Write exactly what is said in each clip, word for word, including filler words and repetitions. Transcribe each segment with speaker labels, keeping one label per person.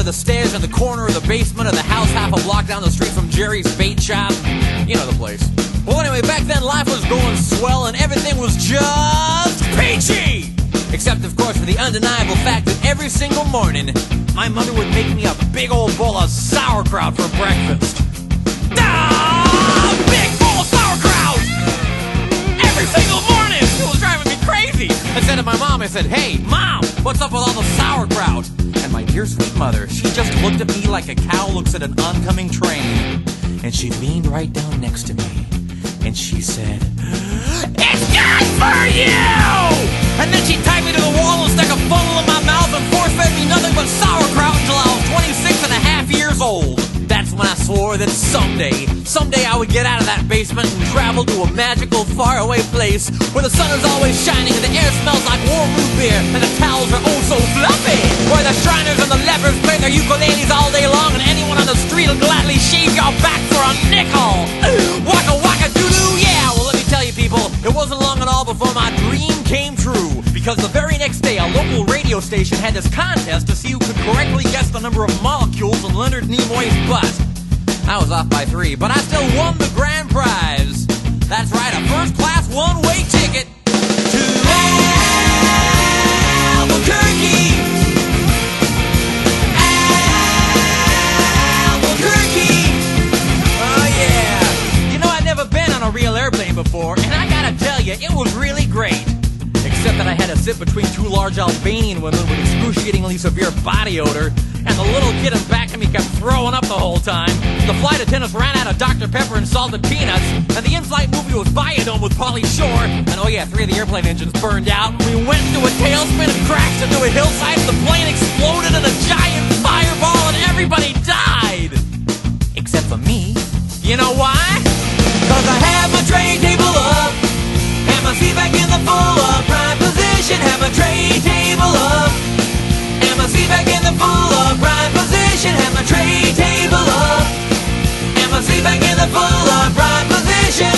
Speaker 1: of the stairs in the corner of the basement of the house half a block down the street from Jerry's Bait Shop. You know the place. Well, anyway, back then life was going swell and everything was just peachy! Except, of course, for the undeniable fact that every single morning, my mother would make me a big old bowl of sauerkraut for breakfast. Ah! Big bowl of sauerkraut! Every single morning! It was driving me crazy! I said to my mom, I said, "Hey, Mom, what's up with all the sauerkraut?" And my dear sweet mother, she just looked at me like a cow looks at an oncoming train. And she leaned right down next to me. And she said, "It's good for you!" And then she tied me to the wall and stuck a funnel in my mouth and force-fed me nothing but sauerkraut until I was twenty-six and a half years old. That's when I swore that someday, someday I would get out of that basement and travel to a magical, faraway place where the sun is always shining and the air smells like warm root beer and the towels are oh so fluffy. Where the Shriners and the lepers play their ukuleles all day long and anyone on the street will gladly shave your back for a nickel. Waka waka doo-doo, yeah! Well, let me tell you people, it wasn't long at all before my dream came true. Because the very next day, a local radio station had this contest to see who could correctly guess the number of molecules in Leonard Nimoy's butt. I was off by three, but I still won the grand prize. That's right, a first-class one-way ticket to Albuquerque. Albuquerque. Oh, yeah. You know, I'd never been on a real airplane before, and I gotta tell you, it was really great. Except that I had to sit between two large Albanian women with excruciatingly severe body odor, and the little kid in back of me kept throwing up the whole time. The flight attendants ran out of Doctor Pepper and salted peanuts, and the in-flight movie was Biodome with Pauly Shore, and oh yeah, three of the airplane engines burned out, and we went into a tailspin and crashed into a hillside, and the plane exploded in a giant fireball, and everybody died! Except for me. You know why? Cause I had my tray table up, and my seat back in the full upright position. Have my tray table up, and my seat back in the full upright position. Have my tray table up, and my seat back in the full upright position.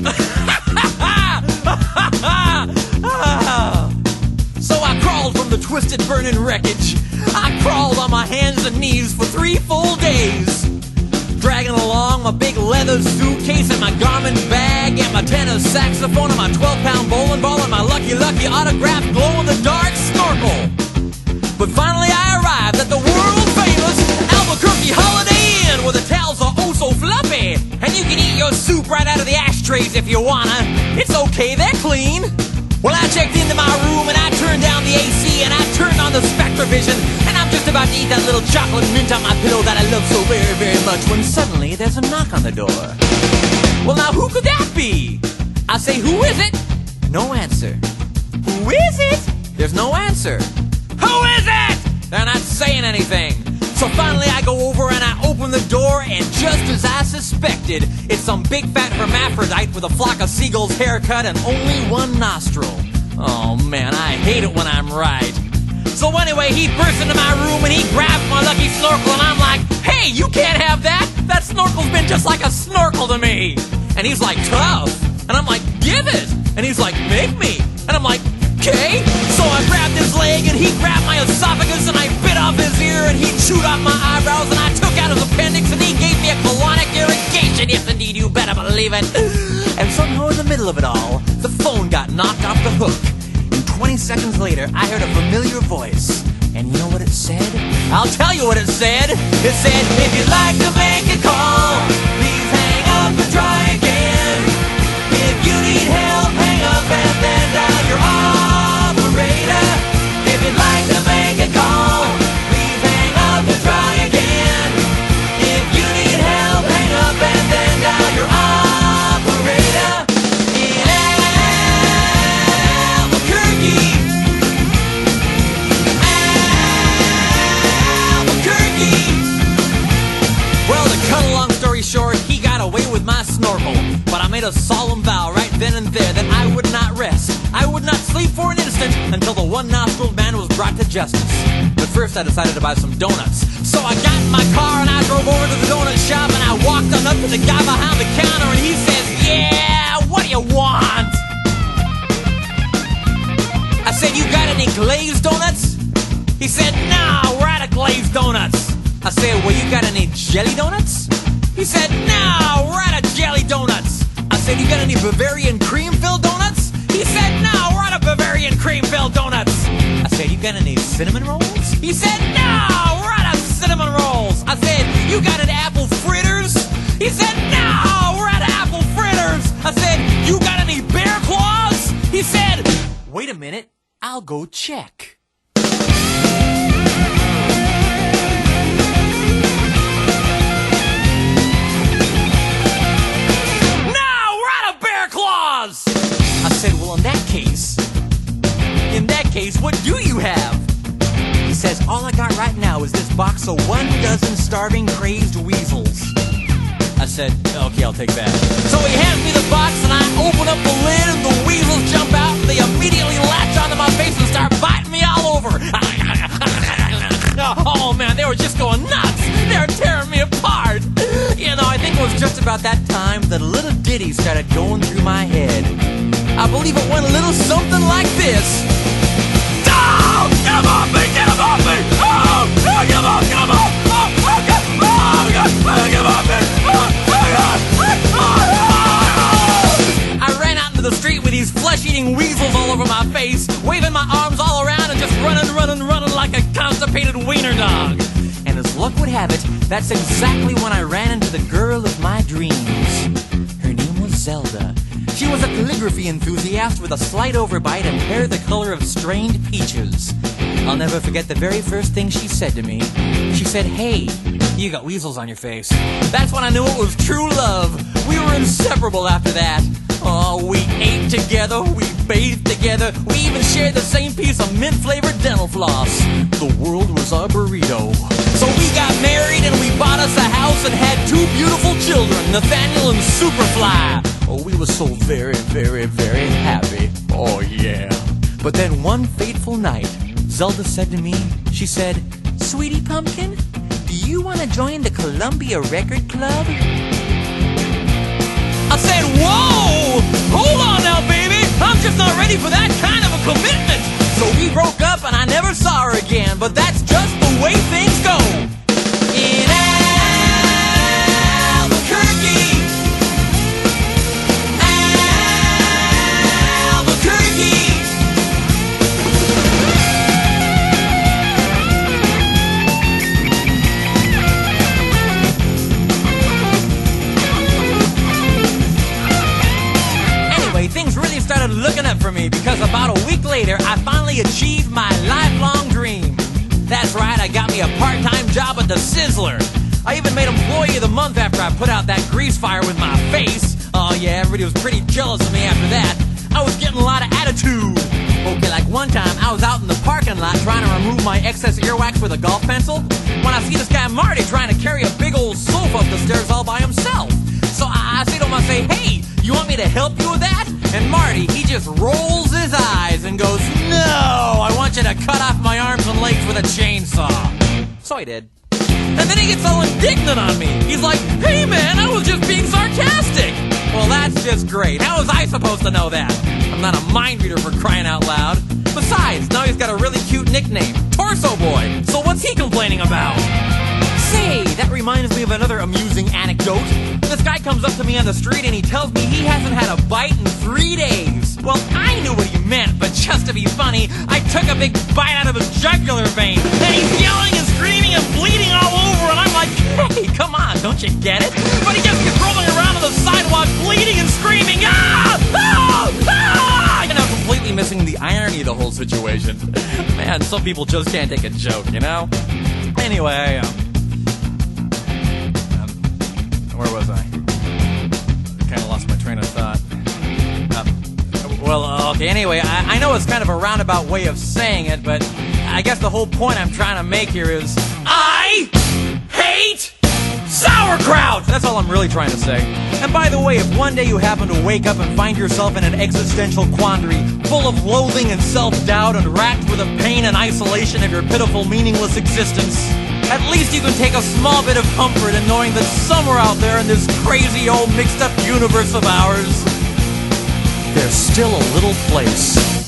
Speaker 1: So I crawled from the twisted burning wreckage. I crawled on my hands and knees for three full days, dragging along my big leather suitcase and my Garmin bag and my tenor saxophone and my twelve-pound bowling ball and my Lucky Lucky autographed glow-in-the-dark snorkel. But finally I arrived at the world-famous Albuquerque Holiday Inn where the towels are oh so fluffy and you can eat your soup right out of the ashtrays if you wanna. It's okay, they're clean. Well, I checked into my room and I turned down the A C and I turned on the Spectravision and I'm just about to eat that little chocolate mint on my pillow that I love so very, very much when suddenly there's a knock on the door. Well, now who could that be? I say, who is it? No answer. Who is it? There's no answer. Who is it? They're not saying anything. So finally I go over and I open the door and just as I suspected, it's some big fat hermaphrodite with a flock of seagulls haircut and only one nostril. Oh man, I hate it when I'm right. So anyway, he burst into my room and he grabbed my lucky snorkel and I'm like, "Hey, you can't have that! That snorkel's been just like a snorkel to me!" And he's like, "Tough." And I'm like, "Give it!" And he's like, "Make me!" And I'm like, "Okay." So I grabbed his leg and he grabbed my esophagus and I bit off his ear and he chewed off my eyebrows and I took out his appendix and he gave me a colonic irrigation. Yes, indeed, you better believe it. And somehow in the middle of it all, the phone got knocked off the hook. And twenty seconds later, I heard a familiar voice. And you know what it said? I'll tell you what it said. It said, "If you'd like to make a call, please hang up and try again. If you need help, hang up and then dial your operator. If you'd like to make a call, please hang up and try again. If you need help, hang up and then dial your operator." In Albuquerque, Albuquerque. Well, to cut a long story short, he got away with my snorkel. But I made a solemn vow right then and there that I would not rest. I would not sleep for an instant until the one-nostriled man was brought to justice. But first I decided to buy some donuts. So I got in my car and I drove over to the donut shop and I walked on up to the guy behind the counter and he says, "Yeah, what do you want?" I said, "You got any glazed donuts?" He said, "No, we're out of glazed donuts." I said, well, you got any jelly donuts? He said, no, we're out of jelly donuts. I said, you got any Bavarian cream-filled donuts? He said, no, we're out of Bavarian cream-filled donuts. I said, you got any cinnamon rolls? He said, no, we're out of cinnamon rolls. I said, you got any apple fritters? He said, no, we're out of apple fritters. I said, you got any bear claws? He said, wait a minute, I'll go check. I said, well, in that case, in that case, what do you have? He says, all I got right now is this box of one dozen starving, crazed weasels. I said, okay, I'll take that. So he hands me the box, and I open up the lid, and the weasels jump out, and they immediately latch onto my face and start biting me all over. Oh, man, they were just going nuts. They were tearing me apart. You know, I think it was just about that time that a little ditty started going through my head. I believe it went a little something like this. Oh, get him off me! Get him off me! Oh, oh, get him off! Get him off! Oh, oh, get, oh, get, oh, get him off me! Oh, oh, God. Oh, oh. I ran out into the street with these flesh-eating weasels all over my face, waving my arms all around and just running, running, running like a constipated wiener dog. And as luck would have it, that's exactly when I ran into the girl of my dreams. Her name was Zelda. She was a calligraphy enthusiast with a slight overbite and hair the color of strained peaches. I'll never forget the very first thing she said to me. She said, hey, you got weasels on your face. That's when I knew it was true love. We were inseparable after that. Oh, we ate together, we bathed together, we even shared the same piece of mint-flavored dental floss. The world was our burrito. So we got married and we bought us a house and had two beautiful children, Nathaniel and Superfly. Oh, we were so very, very, very happy. Oh, yeah. But then one fateful night, Zelda said to me, she said, Sweetie Pumpkin, do you want to join the Columbia Record Club? I said, whoa! Hold on now, baby! I'm just not ready for that kind of a commitment! So we broke up and I never saw her again, but that's just the way things go. In Albuquerque, Albuquerque. Things really started looking up for me because about a week later, I finally achieved my lifelong dream. That's right, I got me a part-time job at the Sizzler. I even made Employee of the Month after I put out that grease fire with my face. Oh yeah, everybody was pretty jealous of me after that. I was getting a lot of attitude. Okay, like one time, I was out in the parking lot trying to remove my excess earwax with a golf pencil when I see this guy Marty trying to carry a big old sofa up the stairs all by himself. So I, I say to him, I say, hey, you want me to help you with that? And Marty, he just rolls his eyes and goes, no, I want you to cut off my arms and legs with a chainsaw. So I did. And then he gets all indignant on me. He's like, hey man, I was just being sarcastic. Well, that's just great. How was I supposed to know that? I'm not a mind reader for crying out loud. Besides, now he's got a really cute nickname, Torso Boy. So what's he complaining about? Say, that reminds me of another amusing anecdote. This guy comes up to me on the street and he tells me he hasn't had a bite in three days. Well, I knew what he meant, but just to be funny, I took a big bite out of his jugular vein. And he's yelling and screaming and bleeding all over, and I'm like, hey, come on, don't you get it? But he just keeps rolling around on the sidewalk, bleeding and screaming, ah! Ah! Ah! And I'm completely missing the irony of the whole situation. Man, some people just can't take a joke, you know? Anyway, um... where was I? Kind of lost my train of thought. Uh, well, okay, anyway, I, I know it's kind of a roundabout way of saying it, but I guess the whole point I'm trying to make here is I hate sauerkraut! That's all I'm really trying to say. And by the way, if one day you happen to wake up and find yourself in an existential quandary, full of loathing and self-doubt and racked with the pain and isolation of your pitiful, meaningless existence, at least you can take a small bit of comfort in knowing that somewhere out there in this crazy old mixed up universe of ours, there's still a little place